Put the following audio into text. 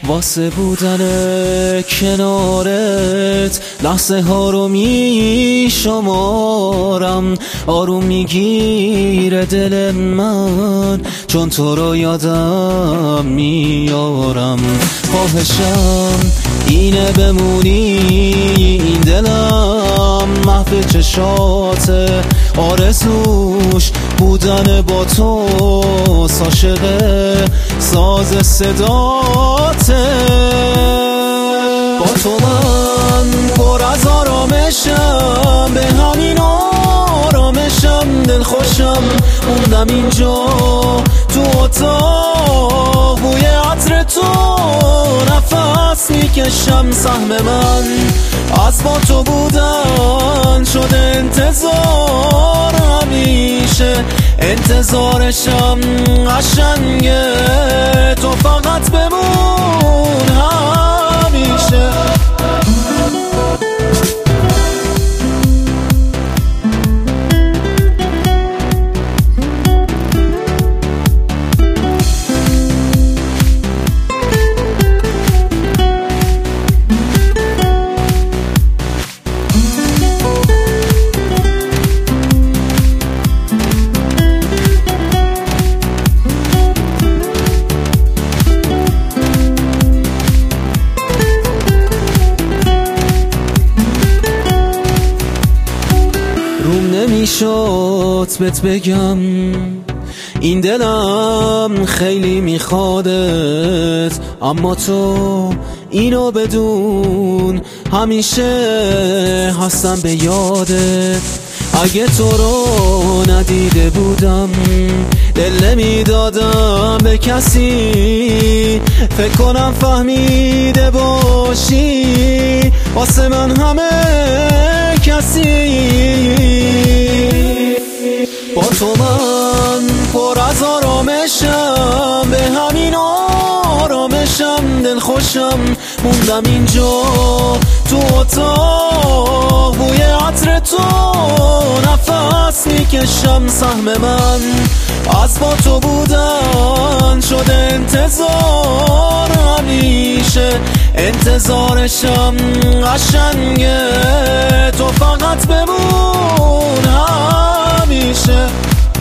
واسه بودن کنارت لحظه ها رو می شمارم، آروم میگیره دل من چون تو رو یادم میارم. خواهشم اینه بمونی این دلم محو چشاته، آرزوش بودن با تو عاشق ساز صداته. با تو من پر از آرامشم، به همین آرامشم دلخوشم. موندم اینجا تو اتاق بوی عطر تو نفس میکشم. سهم من از با تو بودن شده انتظار، همیشه انتظارشم قشنگه. تو فقط بمون همیشه. روم نمیشد بهت بگم این دلم خیلی میخوادت، اما تو اینو بدون همیشه هستم به یادت. اگه تو رو ندیده بودم دل نمیدادم به کسی، فکر کنم فهمیده باشی واسه من همه کسی. با تو من پر از آرامشم، به همین آرامشم دلخوشم. موندم اینجا تو اتاق بوی عطر تو نفس میکشم. سهم من از با تو بودن شده انتظار، همیشه انتظارشم قشنگه. تو فقط بمون همیشه.